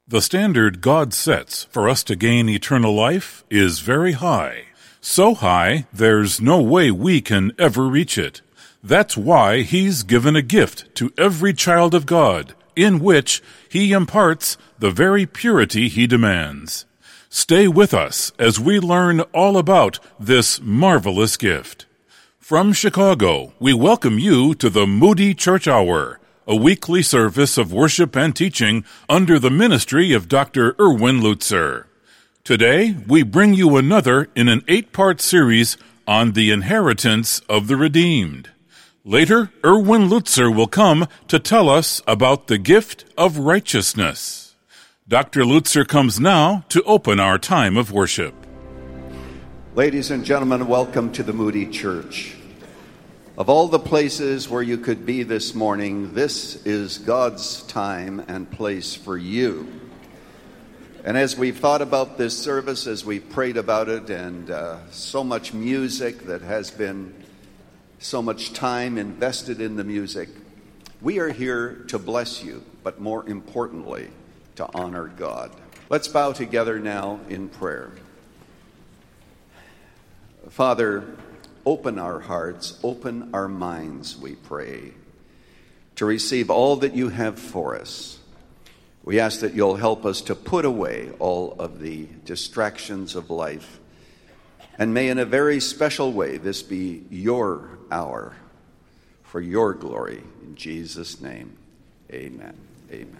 The standard God sets for us to gain eternal life is very high. So high, there's no way we can ever reach it. That's why He's given a gift to every child of God, in which He imparts the very purity He demands. Stay with us as we learn all about this marvelous gift. From Chicago, we welcome you to the Moody Church Hour, a weekly service of worship and teaching under the ministry of Dr. Erwin Lutzer. Today, we bring you another in an 8-part series on the inheritance of the redeemed. Later, Erwin Lutzer will come to tell us about the gift of righteousness. Dr. Lutzer comes now to open our time of worship. Ladies and gentlemen, welcome to the Moody Church. Of all the places where you could be this morning, this is God's time and place for you. And as we've thought about this service, as we've prayed about it, and so much music that has been so much time invested in the music, we are here to bless you, but more importantly, to honor God. Let's bow together now in prayer. Father, open our hearts, open our minds, we pray, to receive all that you have for us. We ask that you'll help us to put away all of the distractions of life. And may in a very special way this be your hour for your glory. In Jesus' name, amen. Amen.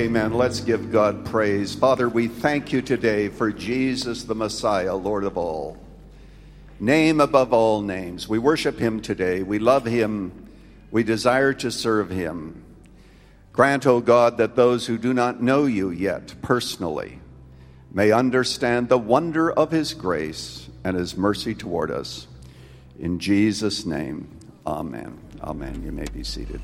Amen. Let's give God praise. Father, we thank you today for Jesus the Messiah, Lord of all. Name above all names. We worship him today. We love him. We desire to serve him. Grant, O God, that those who do not know you yet personally may understand the wonder of his grace and his mercy toward us. In Jesus' name, amen. Amen. You may be seated.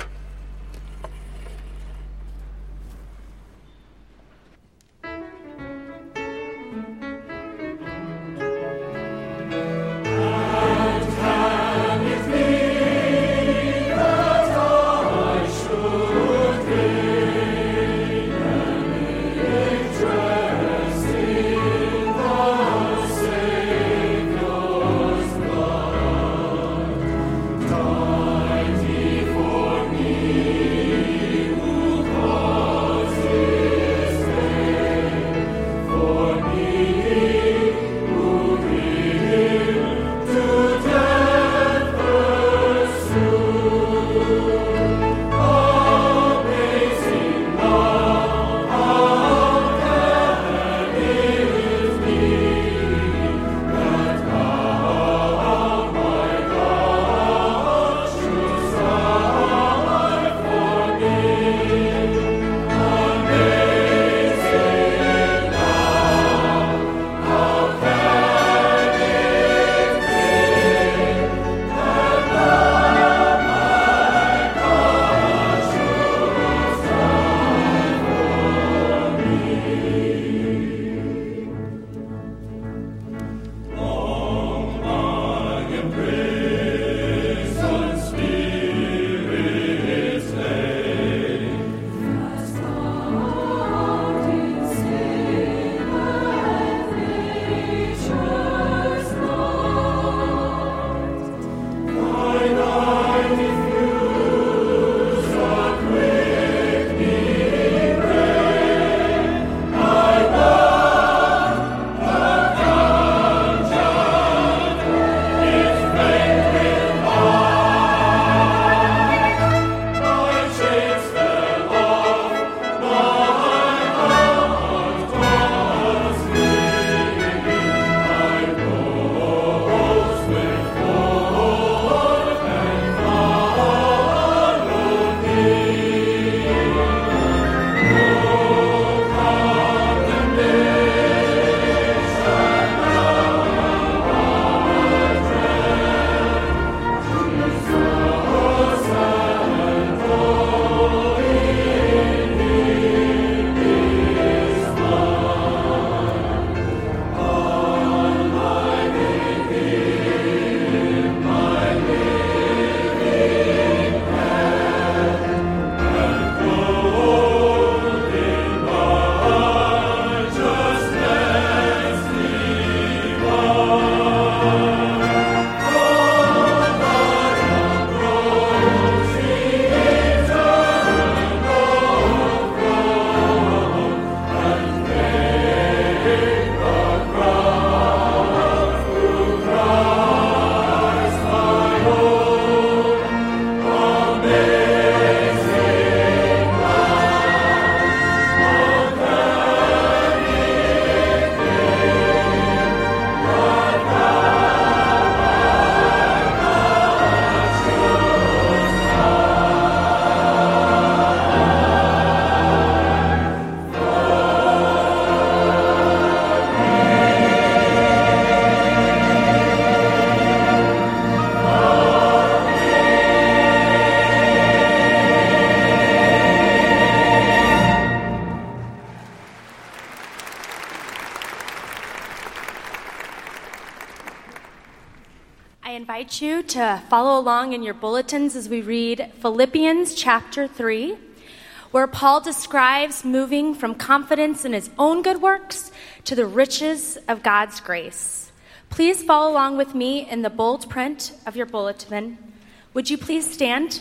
invite you to follow along in your bulletins as we read Philippians chapter 3, where Paul describes moving from confidence in his own good works to the riches of God's grace. Please follow along with me in the bold print of your bulletin. Would you please stand?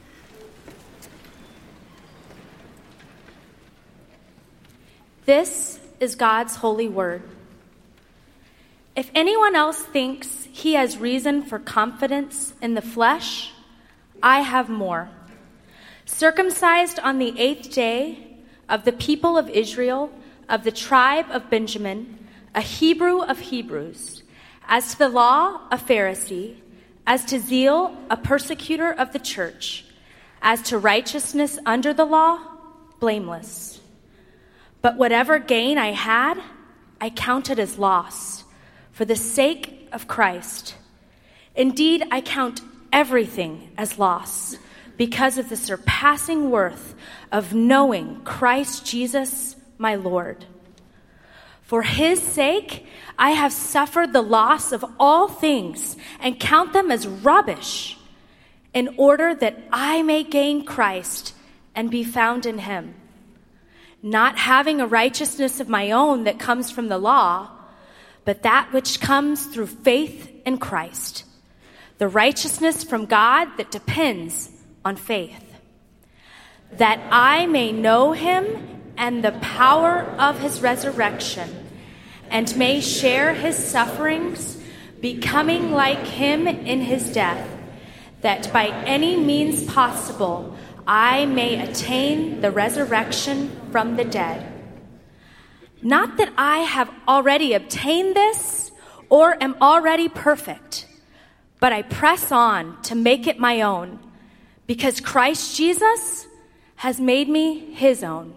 This is God's holy word. If anyone else thinks he has reason for confidence in the flesh, I have more. Circumcised on the 8th day, of the people of Israel, of the tribe of Benjamin, a Hebrew of Hebrews, as to the law, a Pharisee, as to zeal, a persecutor of the church, as to righteousness under the law, blameless. But whatever gain I had, I counted as loss for the sake of Christ. Indeed, I count everything as loss because of the surpassing worth of knowing Christ Jesus, my Lord. For his sake, I have suffered the loss of all things and count them as rubbish, in order that I may gain Christ and be found in him, not having a righteousness of my own that comes from the law, but that which comes through faith in Christ, the righteousness from God that depends on faith, that I may know him and the power of his resurrection, and may share his sufferings, becoming like him in his death, that by any means possible I may attain the resurrection from the dead. Not that I have already obtained this or am already perfect, but I press on to make it my own, because Christ Jesus has made me his own.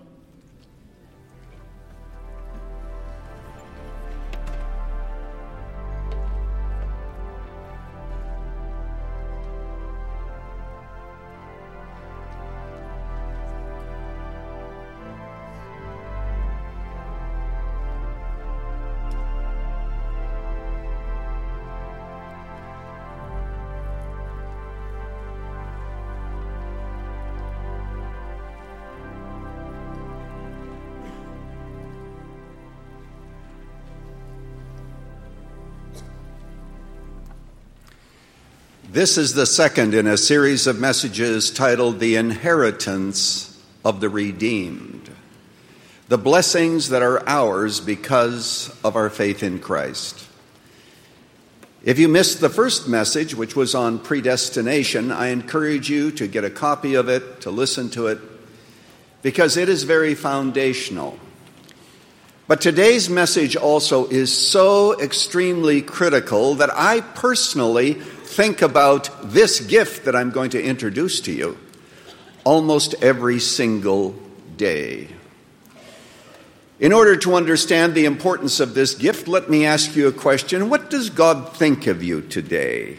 This is the second in a series of messages titled The Inheritance of the Redeemed, the blessings that are ours because of our faith in Christ. If you missed the first message, which was on predestination, I encourage you to get a copy of it, to listen to it, because it is very foundational. But today's message also is so extremely critical that I personally think about this gift that I'm going to introduce to you almost every single day. In order to understand the importance of this gift, let me ask you a question. What does God think of you today?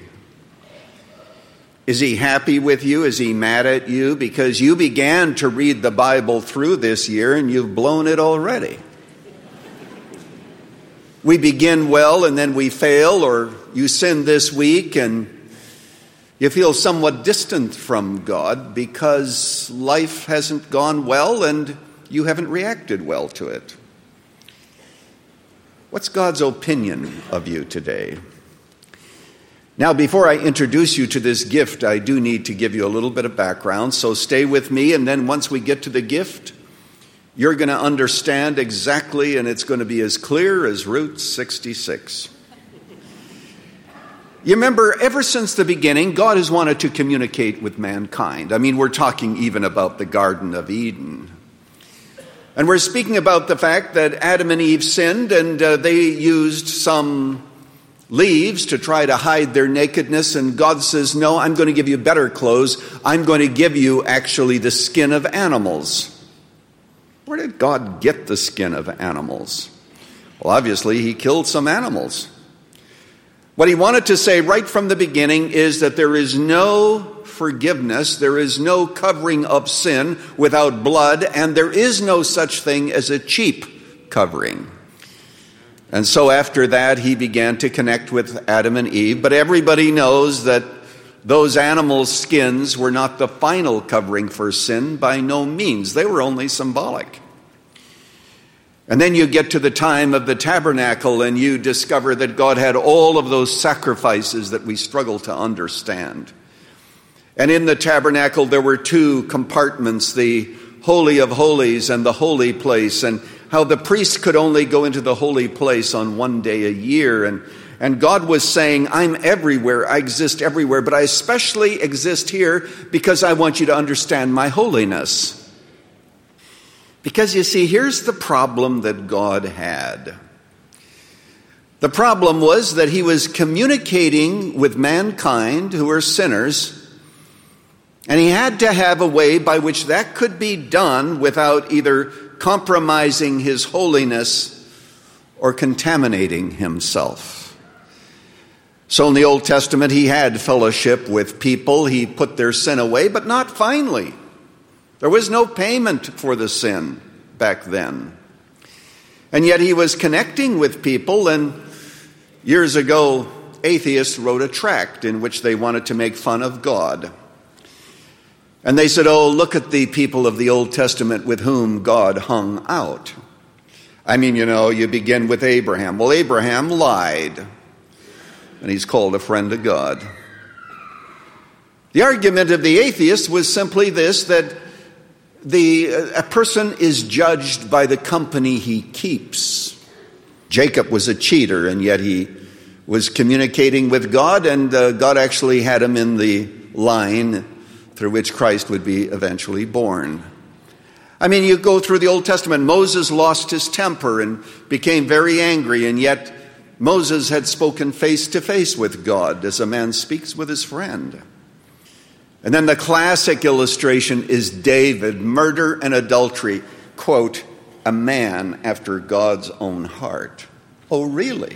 Is he happy with you? Is he mad at you? Because you began to read the Bible through this year and you've blown it already. We begin well and then we fail, or you sin this week and you feel somewhat distant from God because life hasn't gone well and you haven't reacted well to it. What's God's opinion of you today? Now, before I introduce you to this gift, I do need to give you a little bit of background, so stay with me, and then once we get to the gift, you're going to understand exactly, and it's going to be as clear as Route 66. You remember, ever since the beginning, God has wanted to communicate with mankind. I mean, we're talking even about the Garden of Eden. And we're speaking about the fact that Adam and Eve sinned, and they used some leaves to try to hide their nakedness, and God says, no, I'm going to give you better clothes. I'm going to give you actually the skin of animals. Where did God get the skin of animals? Well, obviously, he killed some animals. What he wanted to say right from the beginning is that there is no forgiveness, there is no covering of sin without blood, and there is no such thing as a cheap covering. And so after that, he began to connect with Adam and Eve, but everybody knows that those animal skins were not the final covering for sin, by no means. They were only symbolic. And then you get to the time of the tabernacle and you discover that God had all of those sacrifices that we struggle to understand. And in the tabernacle there were two compartments, the Holy of Holies and the holy place, and how the priest could only go into the holy place on one day a year. And God was saying, I'm everywhere, I exist everywhere, but I especially exist here because I want you to understand my holiness. Because you see, here's the problem that God had. The problem was that he was communicating with mankind who were sinners, and he had to have a way by which that could be done without either compromising his holiness or contaminating himself. So in the Old Testament, he had fellowship with people. He put their sin away, but not finally. There was no payment for the sin back then. And yet he was connecting with people, and years ago, atheists wrote a tract in which they wanted to make fun of God. And they said, oh, look at the people of the Old Testament with whom God hung out. I mean, you begin with Abraham. Well, Abraham lied, and he's called a friend of God. The argument of the atheist was simply this, that a person is judged by the company he keeps. Jacob was a cheater, and yet he was communicating with God, and God actually had him in the line through which Christ would be eventually born. I mean, you go through the Old Testament, Moses lost his temper and became very angry, and yet Moses had spoken face to face with God as a man speaks with his friend. And then the classic illustration is David, murder and adultery, quote, a man after God's own heart. Oh, really?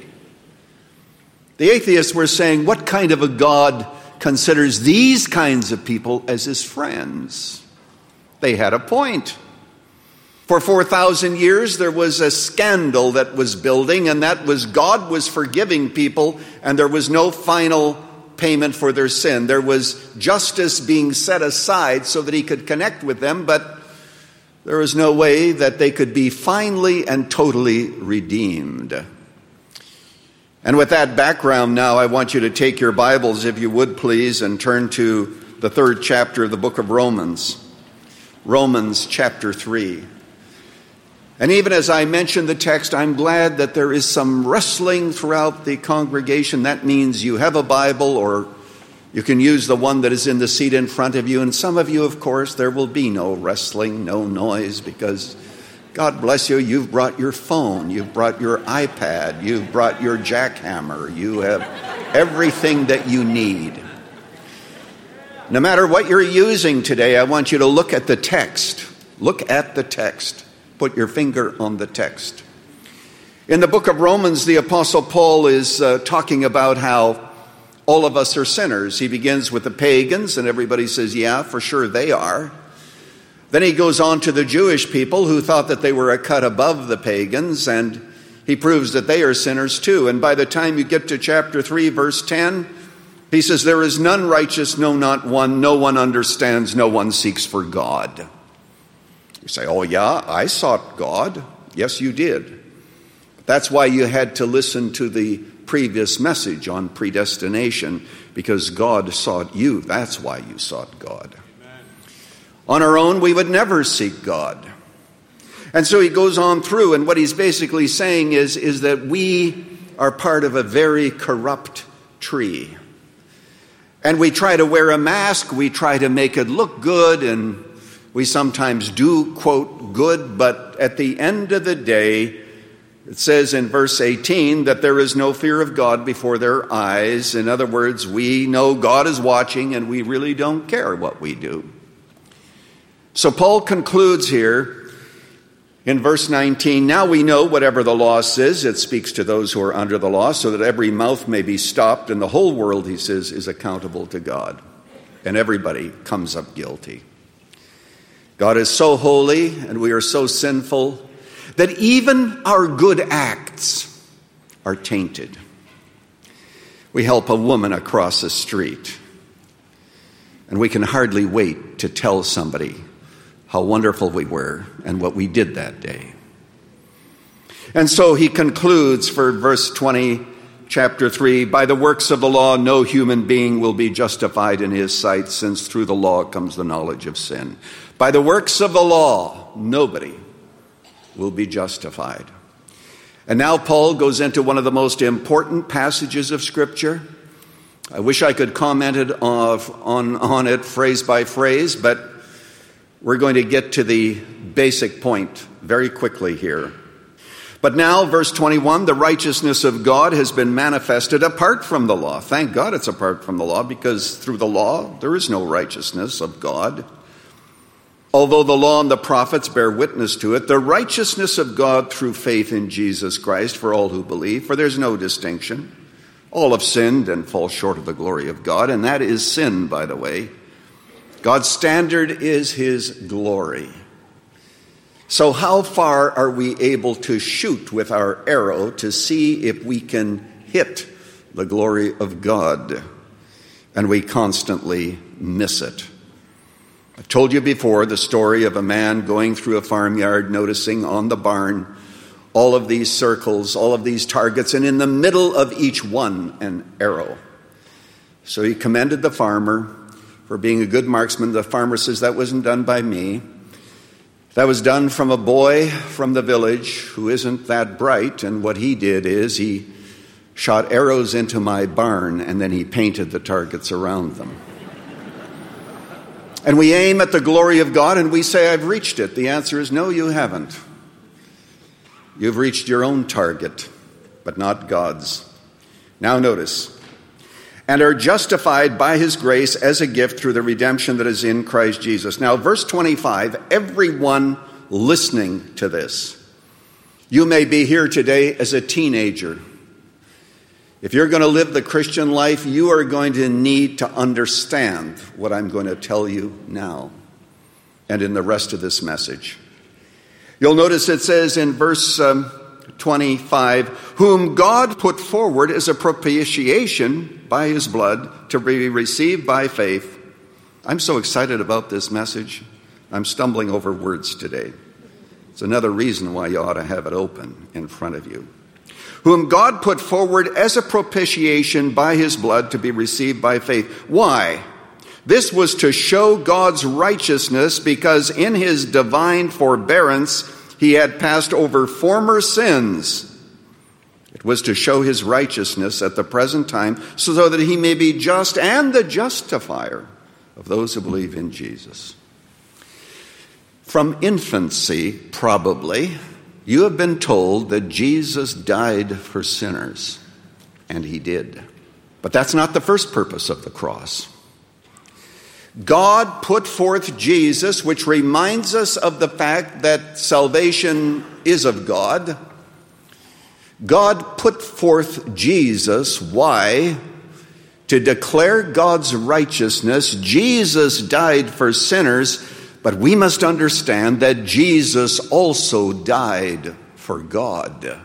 The atheists were saying, what kind of a God considers these kinds of people as his friends? They had a point. For 4,000 years, there was a scandal that was building, and that was God was forgiving people, and there was no final payment for their sin. There was justice being set aside so that he could connect with them, but there was no way that they could be finally and totally redeemed. And with that background now, I want you to take your Bibles, if you would please, and turn to the 3rd chapter of the book of Romans. Romans chapter 3. And even as I mentioned the text, I'm glad that there is some wrestling throughout the congregation. That means you have a Bible, or you can use the one that is in the seat in front of you. And some of you, of course, there will be no wrestling, no noise, because God bless you, you've brought your phone, you've brought your iPad, you've brought your jackhammer, you have everything that you need. No matter what you're using today, I want you to look at the text. Look at the text. Put your finger on the text. In the book of Romans, the Apostle Paul is talking about how all of us are sinners. He begins with the pagans, and everybody says, yeah, for sure they are. Then he goes on to the Jewish people who thought that they were a cut above the pagans, and he proves that they are sinners too. And by the time you get to chapter 3, verse 10, he says, there is none righteous, no, not one. No one understands, no one seeks for God. You say, oh yeah, I sought God. Yes, you did. That's why you had to listen to the previous message on predestination, because God sought you. That's why you sought God. Amen. On our own, we would never seek God. And so he goes on through, and what he's basically saying is that we are part of a very corrupt tree. And we try to wear a mask, we try to make it look good, and we sometimes do, quote, good, but at the end of the day, it says in verse 18 that there is no fear of God before their eyes. In other words, we know God is watching and we really don't care what we do. So Paul concludes here in verse 19, now we know whatever the law says, it speaks to those who are under the law, so that every mouth may be stopped, and the whole world, he says, is accountable to God. And everybody comes up guilty. God is so holy and we are so sinful that even our good acts are tainted. We help a woman across the street, and we can hardly wait to tell somebody how wonderful we were and what we did that day. And so he concludes for verse 20, chapter 3, by the works of the law, no human being will be justified in his sight, since through the law comes the knowledge of sin. By the works of the law, nobody will be justified. And now Paul goes into one of the most important passages of Scripture. I wish I could comment on it phrase by phrase, but we're going to get to the basic point very quickly here. But now, verse 21, the righteousness of God has been manifested apart from the law. Thank God it's apart from the law, because through the law there is no righteousness of God. Although the law and the prophets bear witness to it, the righteousness of God through faith in Jesus Christ for all who believe, for there's no distinction. All have sinned and fall short of the glory of God, and that is sin, by the way. God's standard is his glory. So how far are we able to shoot with our arrow to see if we can hit the glory of God? And we constantly miss it. I've told you before the story of a man going through a farmyard, noticing on the barn all of these circles, all of these targets, and in the middle of each one, an arrow. So he commended the farmer for being a good marksman. The farmer says, that wasn't done by me. That was done from a boy from the village who isn't that bright, and what he did is he shot arrows into my barn, and then he painted the targets around them. And we aim at the glory of God, and we say, I've reached it. The answer is, no, you haven't. You've reached your own target, but not God's. Now notice, and are justified by his grace as a gift through the redemption that is in Christ Jesus. Now, verse 25, everyone listening to this, you may be here today as a teenager. If you're going to live the Christian life, you are going to need to understand what I'm going to tell you now and in the rest of this message. You'll notice it says in verse 25, whom God put forward as a propitiation by his blood to be received by faith. I'm so excited about this message. I'm stumbling over words today. It's another reason why you ought to have it open in front of you. Whom God put forward as a propitiation by his blood to be received by faith. Why? This was to show God's righteousness, because in his divine forbearance he had passed over former sins. It was to show his righteousness at the present time, so that he may be just and the justifier of those who believe in Jesus. From infancy, probably, you have been told that Jesus died for sinners, and he did. But that's not the first purpose of the cross. God put forth Jesus, which reminds us of the fact that salvation is of God. God put forth Jesus. Why? To declare God's righteousness. Jesus died for sinners, but we must understand that Jesus also died for God.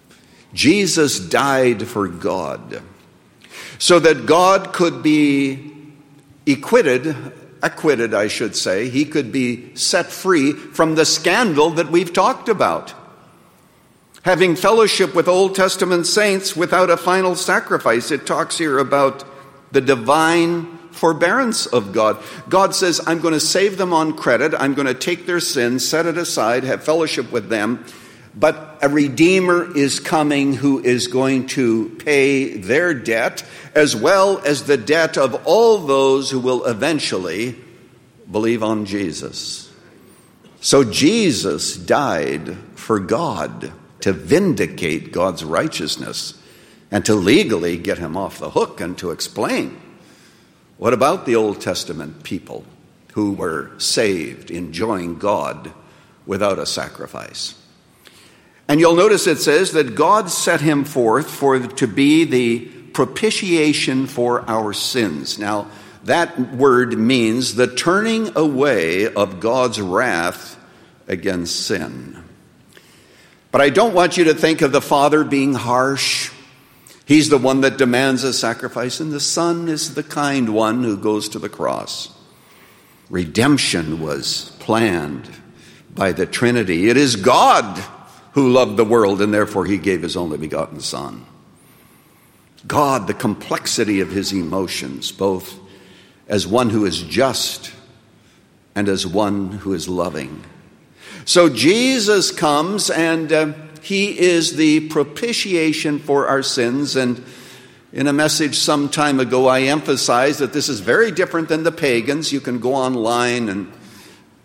Jesus died for God, so that God could be acquitted, I should say. He could be set free from the scandal that we've talked about. Having fellowship with Old Testament saints without a final sacrifice. It talks here about the divine forbearance of God. God says, I'm going to save them on credit. I'm going to take their sins, set it aside, have fellowship with them. But a Redeemer is coming who is going to pay their debt, as well as the debt of all those who will eventually believe on Jesus. So Jesus died for God, to vindicate God's righteousness and to legally get him off the hook and to explain. What about the Old Testament people who were saved, enjoying God without a sacrifice? And you'll notice it says that God set him forth to be the propitiation for our sins. Now, that word means the turning away of God's wrath against sin. But I don't want you to think of the Father being harsh. He's the one that demands a sacrifice, and the Son is the kind one who goes to the cross. Redemption was planned by the Trinity. It is God who loved the world, and therefore he gave his only begotten Son. God, the complexity of his emotions, both as one who is just and as one who is loving. So Jesus comes, and he is the propitiation for our sins. And in a message some time ago, I emphasized that this is very different than the pagans. You can go online and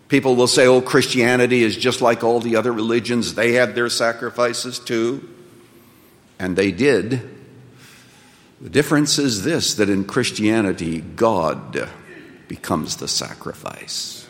People will say, oh, Christianity is just like all the other religions. They had their sacrifices too. And they did. The difference is this, that in Christianity, God becomes the sacrifice.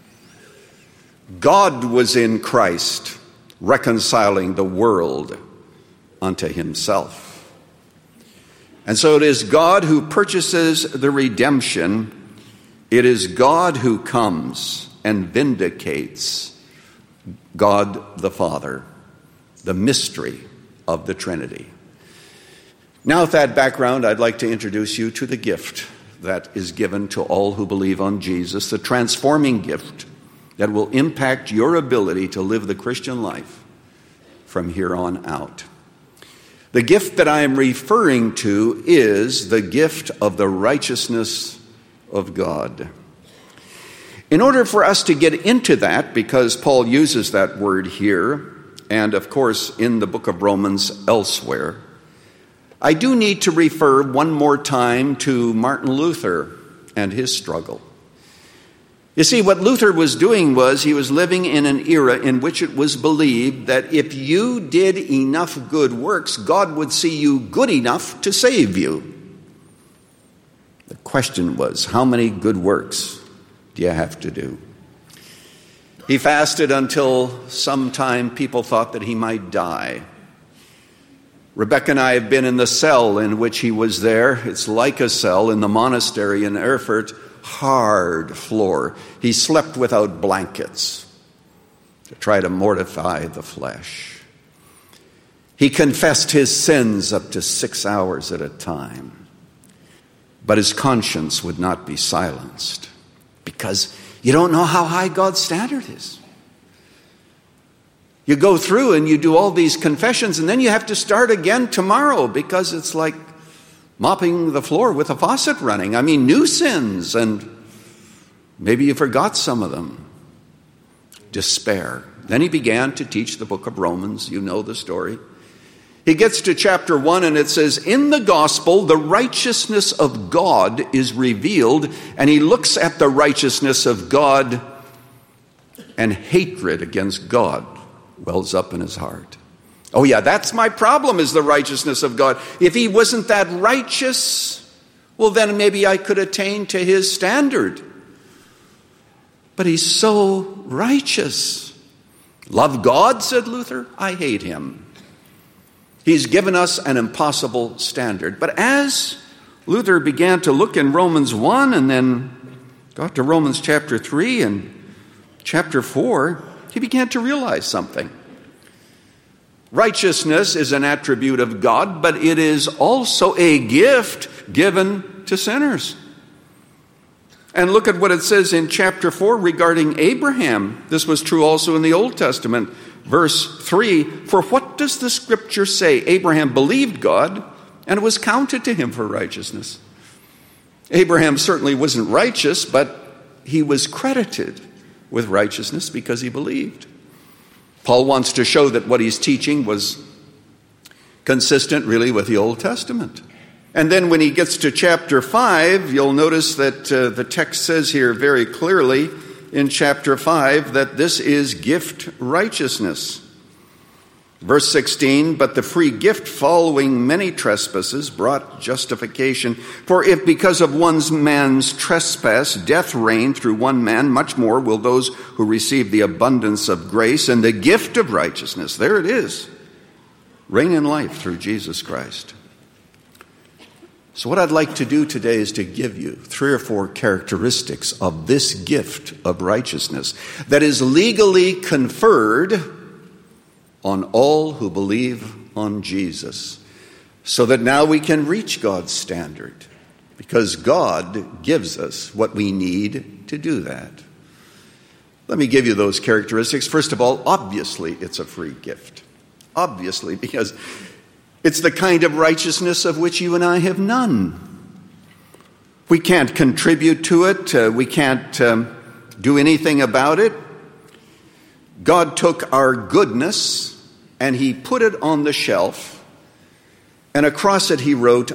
God was in Christ, reconciling the world unto himself. And so it is God who purchases the redemption. It is God who comes and vindicates God the Father, the mystery of the Trinity. Now, with that background, I'd like to introduce you to the gift that is given to all who believe on Jesus, the transforming gift that will impact your ability to live the Christian life from here on out. The gift that I am referring to is the gift of the righteousness of God. In order for us to get into that, because Paul uses that word here, and of course in the book of Romans elsewhere, I do need to refer one more time to Martin Luther and his struggle. You see, what Luther was doing was he was living in an era in which it was believed that if you did enough good works, God would see you good enough to save you. The question was, how many good works do you have to do? He fasted until sometime people thought that he might die. Rebecca and I have been in the cell in which he was there. It's like a cell in the monastery in Erfurt, hard floor. He slept without blankets to try to mortify the flesh. He confessed his sins up to 6 hours at a time. But his conscience would not be silenced because you don't know how high God's standard is. You go through and you do all these confessions and then you have to start again tomorrow because it's like mopping the floor with a faucet running. I mean, new sins, and maybe you forgot some of them. Despair. Then he began to teach the book of Romans. You know the story. He gets to chapter 1 and it says, in the gospel, the righteousness of God is revealed, and he looks at the righteousness of God and hatred against God wells up in his heart. Oh yeah, that's my problem, is the righteousness of God. If he wasn't that righteous, well then maybe I could attain to his standard. But he's so righteous. Love God, said Luther, I hate him. He's given us an impossible standard. But as Luther began to look in Romans 1 and then got to Romans chapter 3 and chapter 4, he began to realize something. Righteousness is an attribute of God, but it is also a gift given to sinners. And look at what it says in chapter 4 regarding Abraham. This was true also in the Old Testament. Verse 3, for what does the scripture say? Abraham believed God, and it was counted to him for righteousness. Abraham certainly wasn't righteous, but he was credited with righteousness because he believed. Paul wants to show that what he's teaching was consistent really with the Old Testament. And then when he gets to chapter 5, you'll notice that the text says here very clearly in chapter 5 that this is gift righteousness. Verse 16, but the free gift following many trespasses brought justification. For if because of one man's trespass death reigned through one man, much more will those who receive the abundance of grace and the gift of righteousness, there it is, reign in life through Jesus Christ. So what I'd like to do today is to give you 3 or 4 characteristics of this gift of righteousness that is legally conferred on all who believe on Jesus, so that now we can reach God's standard, because God gives us what we need to do that. Let me give you those characteristics. First of all, obviously it's a free gift. Obviously, because it's the kind of righteousness of which you and I have none. We can't contribute to it. We can't do anything about it. God took our goodness and he put it on the shelf, and across it he wrote,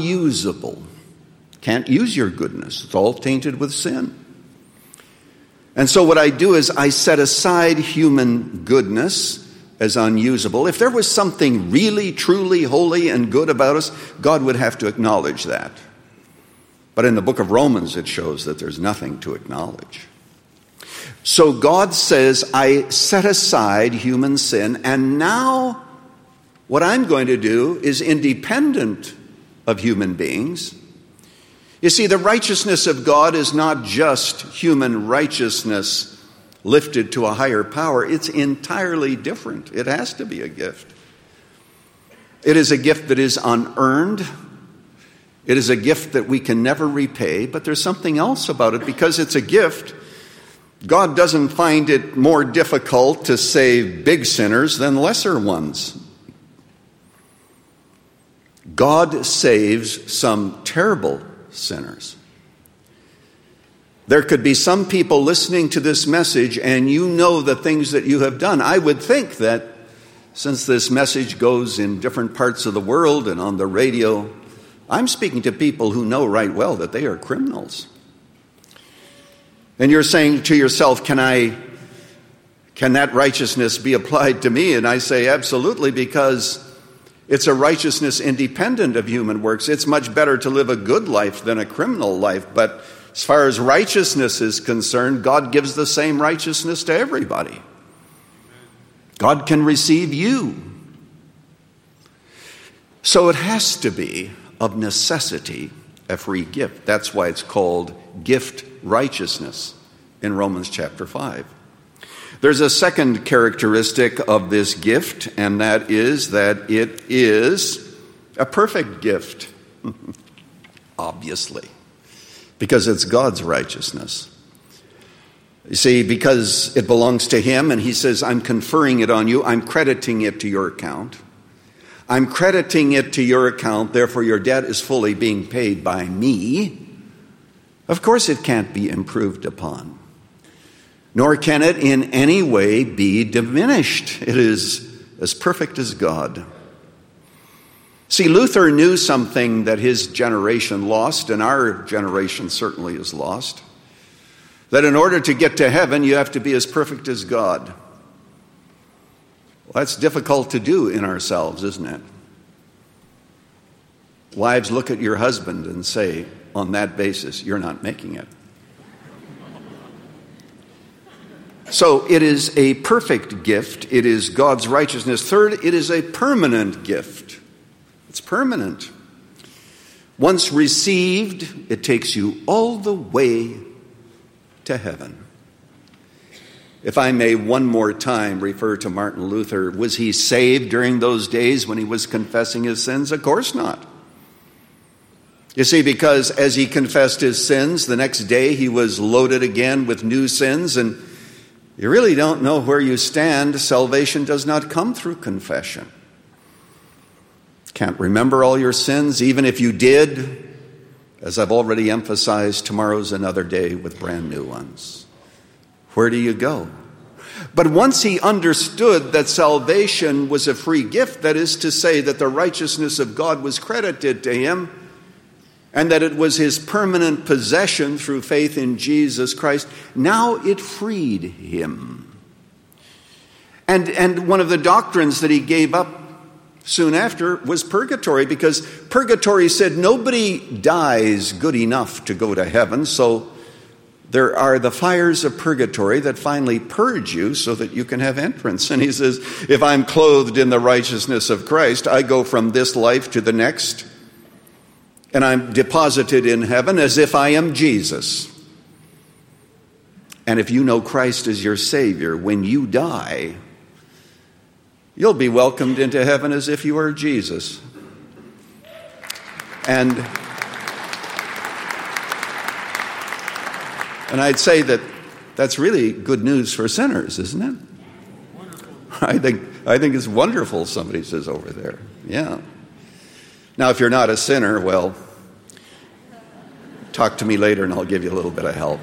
unusable. Can't use your goodness. It's all tainted with sin. And so what I do is I set aside human goodness as unusable. If there was something really, truly holy and good about us, God would have to acknowledge that. But in the book of Romans, it shows that there's nothing to acknowledge. So God says, I set aside human sin, and now what I'm going to do is independent of human beings. You see, the righteousness of God is not just human righteousness lifted to a higher power. It's entirely different. It has to be a gift. It is a gift that is unearned. It is a gift that we can never repay, but there's something else about it. Because it's a gift, God doesn't find it more difficult to save big sinners than lesser ones. God saves some terrible sinners. There could be some people listening to this message, and you know the things that you have done. I would think that since this message goes in different parts of the world and on the radio, I'm speaking to people who know right well that they are criminals. And you're saying to yourself, can that righteousness be applied to me? And I say absolutely, because it's a righteousness independent of human works. It's much better to live a good life than a criminal life. But as far as righteousness is concerned, God gives the same righteousness to everybody. God can receive you. So it has to be, of necessity, a free gift. That's why it's called gift righteousness in Romans chapter 5. There's a second characteristic of this gift, and that is that it is a perfect gift. Obviously, because it's God's righteousness. You see, because it belongs to Him, and He says, I'm conferring it on you, I'm crediting it to your account. I'm crediting it to your account, therefore your debt is fully being paid by me. Of course it can't be improved upon, nor can it in any way be diminished. It is as perfect as God. See, Luther knew something that his generation lost, and our generation certainly is lost. That in order to get to heaven, you have to be as perfect as God. Well, that's difficult to do in ourselves, isn't it? Wives, look at your husband and say, on that basis, you're not making it. So it is a perfect gift. It is God's righteousness. Third, it is a permanent gift. It's permanent. Once received, it takes you all the way to heaven. If I may one more time refer to Martin Luther, was he saved during those days when he was confessing his sins? Of course not. You see, because as he confessed his sins, the next day he was loaded again with new sins, and you really don't know where you stand. Salvation does not come through confession. Can't remember all your sins, even if you did. As I've already emphasized, tomorrow's another day with brand new ones. Where do you go? But once he understood that salvation was a free gift, that is to say that the righteousness of God was credited to him, and that it was his permanent possession through faith in Jesus Christ, now it freed him. And one of the doctrines that he gave up soon after was purgatory, because purgatory said nobody dies good enough to go to heaven, so there are the fires of purgatory that finally purge you so that you can have entrance. And he says, if I'm clothed in the righteousness of Christ, I go from this life to the next, and I'm deposited in heaven as if I am Jesus. And if you know Christ as your Savior, when you die, you'll be welcomed into heaven as if you were Jesus. And I'd say that that's really good news for sinners, isn't it? I think it's wonderful, somebody says over there. Yeah. Now, if you're not a sinner, well, talk to me later and I'll give you a little bit of help.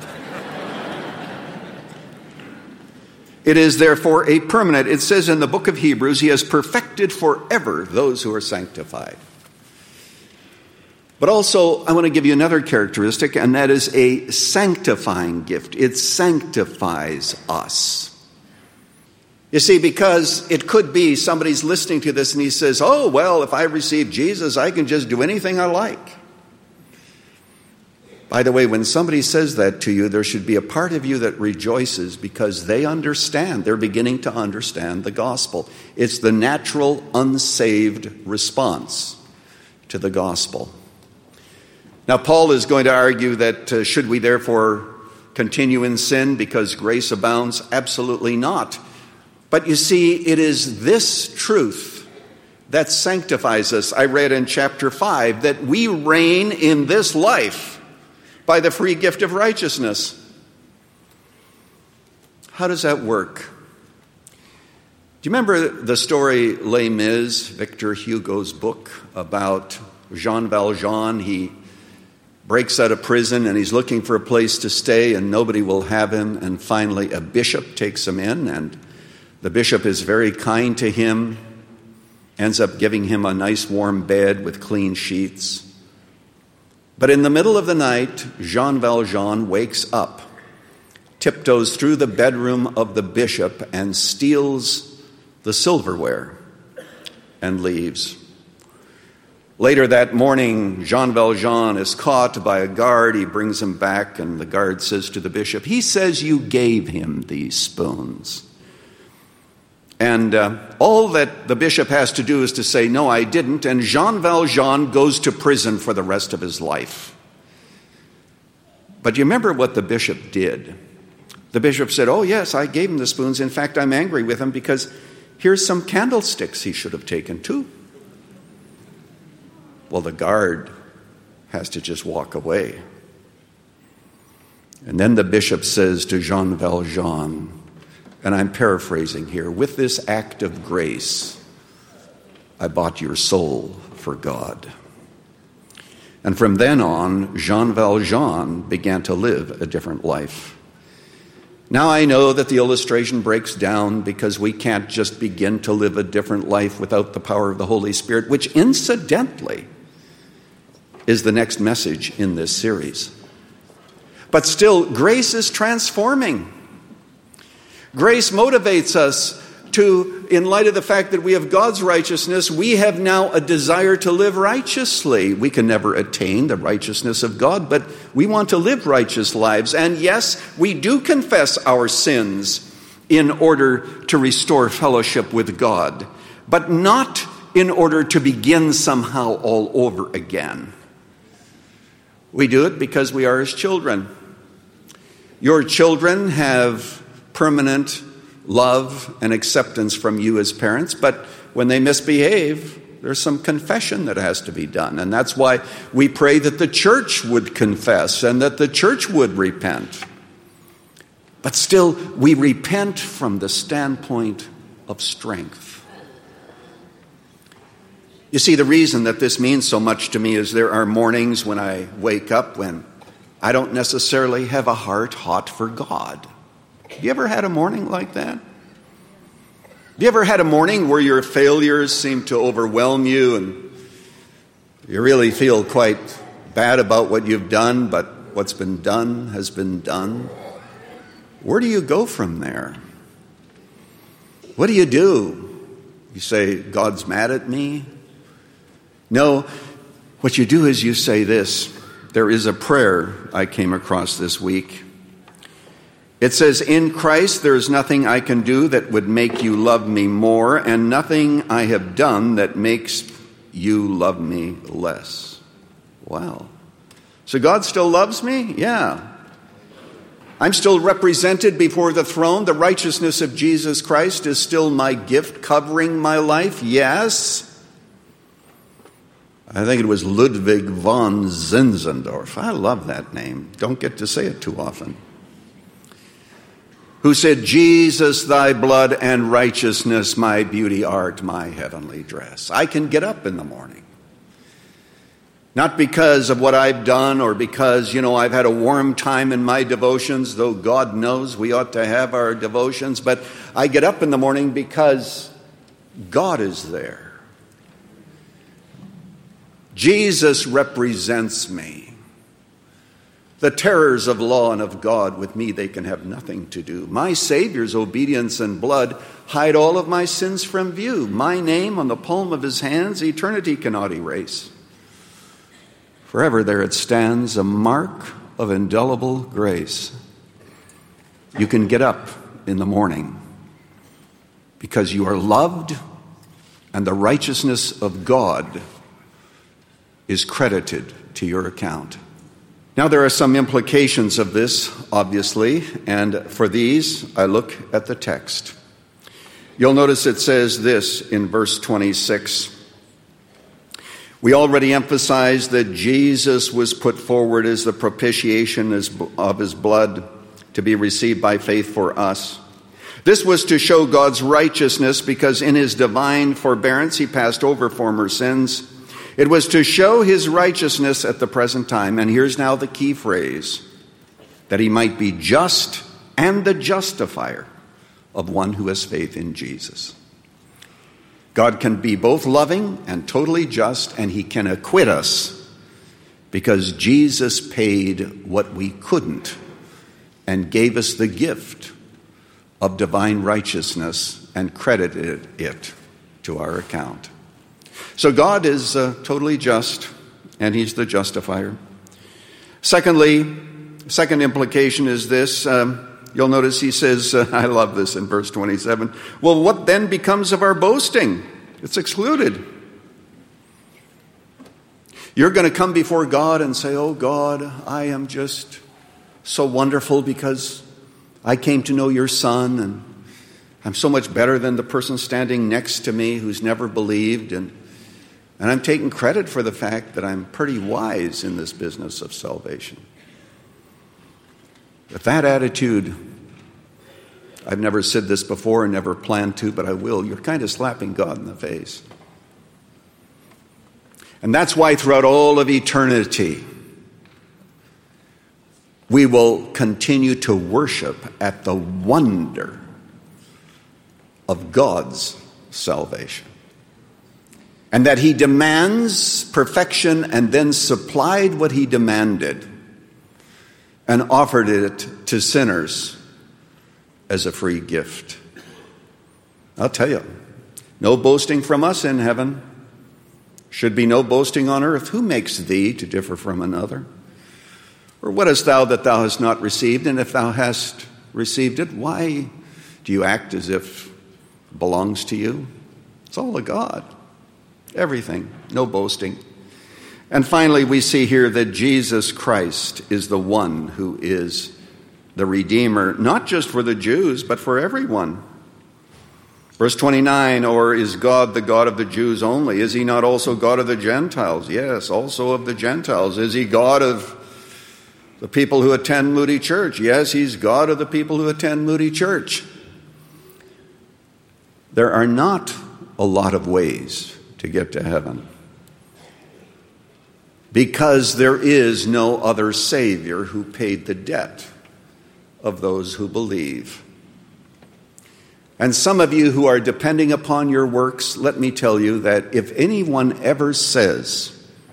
It is therefore a permanent. It says in the book of Hebrews, he has perfected forever those who are sanctified. But also, I want to give you another characteristic, and that is a sanctifying gift. It sanctifies us. You see, because it could be somebody's listening to this and he says, oh, well, if I receive Jesus, I can just do anything I like. By the way, when somebody says that to you, there should be a part of you that rejoices because they understand. They're beginning to understand the gospel. It's the natural, unsaved response to the gospel. Now, Paul is going to argue that should we therefore continue in sin because grace abounds? Absolutely not. But you see, it is this truth that sanctifies us. I read in chapter 5 that we reign in this life by the free gift of righteousness. How does that work? Do you remember the story Les Mis, Victor Hugo's book about Jean Valjean? He breaks out of prison and he's looking for a place to stay and nobody will have him. And finally a bishop takes him in, and the bishop is very kind to him, ends up giving him a nice warm bed with clean sheets. But in the middle of the night, Jean Valjean wakes up, tiptoes through the bedroom of the bishop and steals the silverware and leaves. Later that morning, Jean Valjean is caught by a guard. He brings him back, and the guard says to the bishop, he says you gave him these spoons. And all that the bishop has to do is to say, no, I didn't. And Jean Valjean goes to prison for the rest of his life. But you remember what the bishop did? The bishop said, oh, yes, I gave him the spoons. In fact, I'm angry with him because here's some candlesticks he should have taken too. Well, the guard has to just walk away. And then the bishop says to Jean Valjean, and I'm paraphrasing here, with this act of grace, I bought your soul for God. And from then on, Jean Valjean began to live a different life. Now I know that the illustration breaks down because we can't just begin to live a different life without the power of the Holy Spirit, which incidentally is the next message in this series. But still, grace is transforming. Grace motivates us to, in light of the fact that we have God's righteousness, we have now a desire to live righteously. We can never attain the righteousness of God, but we want to live righteous lives. And yes, we do confess our sins in order to restore fellowship with God, but not in order to begin somehow all over again. We do it because we are His children. Your children have permanent love and acceptance from you as parents, but when they misbehave, there's some confession that has to be done. And that's why we pray that the church would confess and that the church would repent. But still, we repent from the standpoint of strength. You see, the reason that this means so much to me is there are mornings when I wake up when I don't necessarily have a heart hot for God. Have you ever had a morning like that? Have you ever had a morning where your failures seem to overwhelm you and you really feel quite bad about what you've done, but what's been done has been done? Where do you go from there? What do? You say, God's mad at me? No, what you do is you say this. There is a prayer I came across this week. It says, in Christ there is nothing I can do that would make you love me more, and nothing I have done that makes you love me less. Wow. So God still loves me? Yeah. I'm still represented before the throne. The righteousness of Jesus Christ is still my gift covering my life? Yes. I think it was Ludwig von Zinzendorf. I love that name. Don't get to say it too often. Who said, Jesus, thy blood and righteousness, my beauty art, my heavenly dress. I can get up in the morning. Not because of what I've done or because, I've had a warm time in my devotions, though God knows we ought to have our devotions. But I get up in the morning because God is there. Jesus represents me. The terrors of law and of God, with me they can have nothing to do. My Savior's obedience and blood hide all of my sins from view. My name on the palm of his hands, eternity cannot erase. Forever there it stands, a mark of indelible grace. You can get up in the morning because you are loved, and the righteousness of God is credited to your account. Now, there are some implications of this, obviously, and for these, I look at the text. You'll notice it says this in verse 26. We already emphasized that Jesus was put forward as the propitiation of his blood to be received by faith for us. This was to show God's righteousness because in his divine forbearance he passed over former sins. It was to show his righteousness at the present time, and here's now the key phrase, that he might be just and the justifier of one who has faith in Jesus. God can be both loving and totally just, and he can acquit us because Jesus paid what we couldn't and gave us the gift of divine righteousness and credited it to our account. So God is totally just, and he's the justifier. Secondly, second implication is this. You'll notice he says, I love this in verse 27, well, what then becomes of our boasting? It's excluded. You're going to come before God and say, oh God, I am just so wonderful because I came to know your Son, and I'm so much better than the person standing next to me who's never believed, and I'm taking credit for the fact that I'm pretty wise in this business of salvation. With that attitude, I've never said this before and never planned to, but I will. You're kind of slapping God in the face. And that's why throughout all of eternity, we will continue to worship at the wonder of God's salvation. And that he demands perfection and then supplied what he demanded and offered it to sinners as a free gift. I'll tell you, no boasting from us in heaven. Should be no boasting on earth. Who makes thee to differ from another? Or what hast thou that thou hast not received? And if thou hast received it, why do you act as if it belongs to you? It's all of God. Everything. No boasting. And finally, we see here that Jesus Christ is the one who is the Redeemer, not just for the Jews, but for everyone. Verse 29, or is God the God of the Jews only? Is he not also God of the Gentiles? Yes, also of the Gentiles. Is he God of the people who attend Moody Church? Yes, he's God of the people who attend Moody Church. There are not a lot of ways to get to heaven, because there is no other Savior who paid the debt of those who believe. And some of you who are depending upon your works, let me tell you that if anyone ever says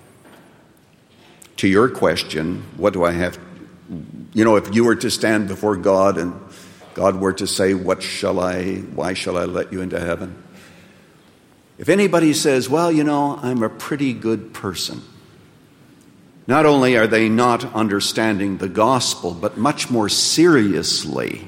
to your question, what do I have? If you were to stand before God and God were to say, why shall I let you into heaven? If anybody says, I'm a pretty good person, not only are they not understanding the gospel, but much more seriously,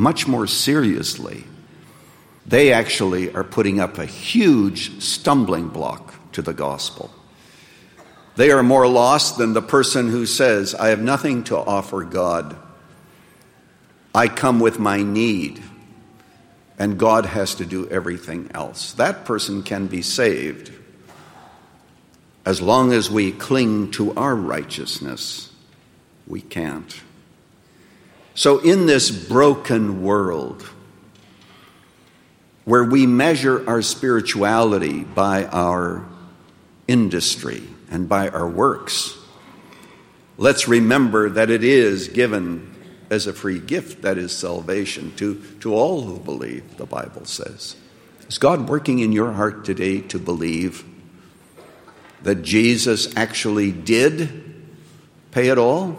they actually are putting up a huge stumbling block to the gospel. They are more lost than the person who says, I have nothing to offer God. I come with my need, and God has to do everything else. That person can be saved as long as we cling to our righteousness. We can't. So in this broken world, where we measure our spirituality by our industry and by our works, let's remember that it is given as a free gift, that is salvation, to all who believe, the Bible says. Is God working in your heart today to believe? that Jesus actually did pay it all?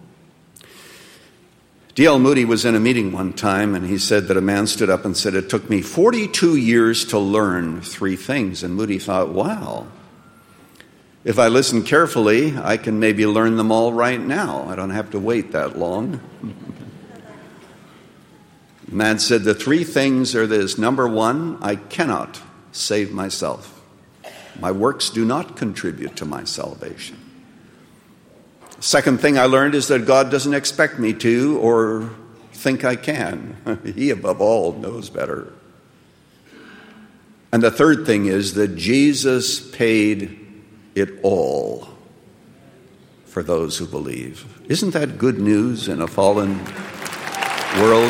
D.L. Moody was in a meeting one time, and he said that a man stood up and said, "It took me 42 years to learn 3 things." And Moody thought, wow, if I listen carefully, I can maybe learn them all right now. I don't have to wait that long. The man said, the 3 things are this. Number 1, I cannot save myself. My works do not contribute to my salvation. Second thing I learned is that God doesn't expect me to or think I can. He, above all, knows better. And the third thing is that Jesus paid it all for those who believe. Isn't that good news in a fallen world?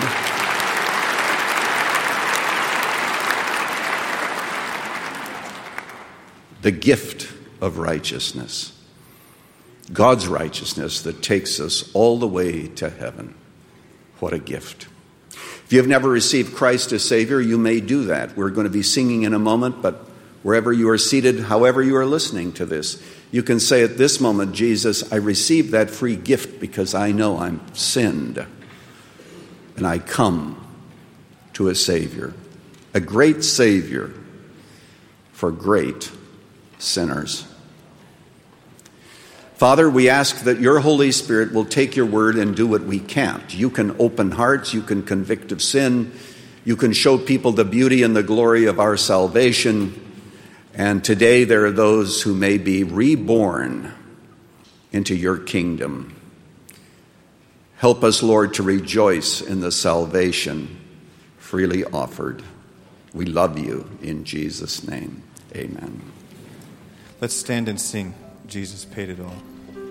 The gift of righteousness. God's righteousness that takes us all the way to heaven. What a gift. If you have never received Christ as Savior, you may do that. We're going to be singing in a moment, but wherever you are seated, however you are listening to this, you can say at this moment, Jesus, I received that free gift because I know I'm sinned. And I come to a Savior, a great Savior for great sinners. Father, we ask that your Holy Spirit will take your word and do what we can't. You can open hearts, you can convict of sin, you can show people the beauty and the glory of our salvation. And today there are those who may be reborn into your kingdom. Help us, Lord, to rejoice in the salvation freely offered. We love you in Jesus' name. Amen. Let's stand and sing, Jesus Paid It All.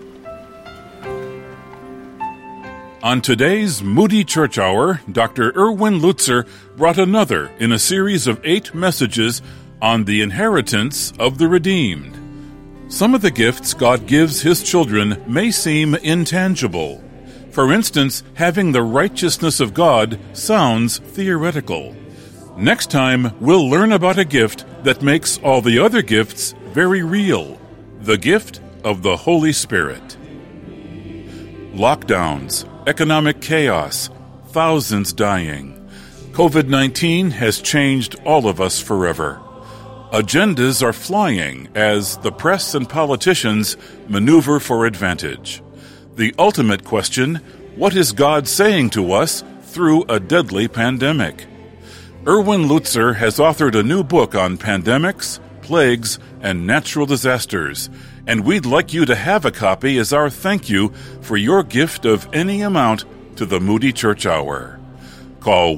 On today's Moody Church Hour, Dr. Erwin Lutzer brought another in a series of 8 messages on the inheritance of the redeemed. Some of the gifts God gives his children may seem intangible. For instance, having the righteousness of God sounds theoretical. Next time, we'll learn about a gift that makes all the other gifts very real. The gift of the Holy Spirit. Lockdowns, economic chaos, thousands dying. COVID-19 has changed all of us forever. Agendas are flying as the press and politicians maneuver for advantage. The ultimate question, what is God saying to us through a deadly pandemic? Erwin Lutzer has authored a new book on pandemics, plagues, and natural disasters, and we'd like you to have a copy as our thank you for your gift of any amount to the Moody Church Hour. Call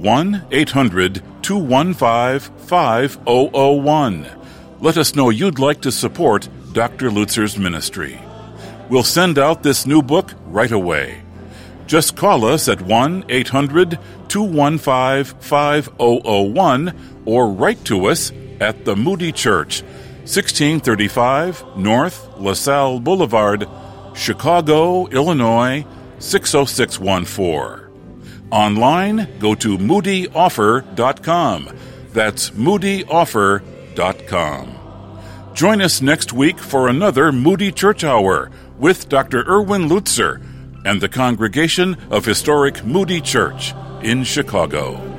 1-800-215-5001. Let us know you'd like to support Dr. Lutzer's ministry. We'll send out this new book right away. Just call us at 1-800-215-5001 or write to us at the Moody Church, 1635 North LaSalle Boulevard, Chicago, Illinois, 60614. Online, go to moodyoffer.com. That's moodyoffer.com. Join us next week for another Moody Church Hour with Dr. Erwin Lutzer and the congregation of Historic Moody Church in Chicago.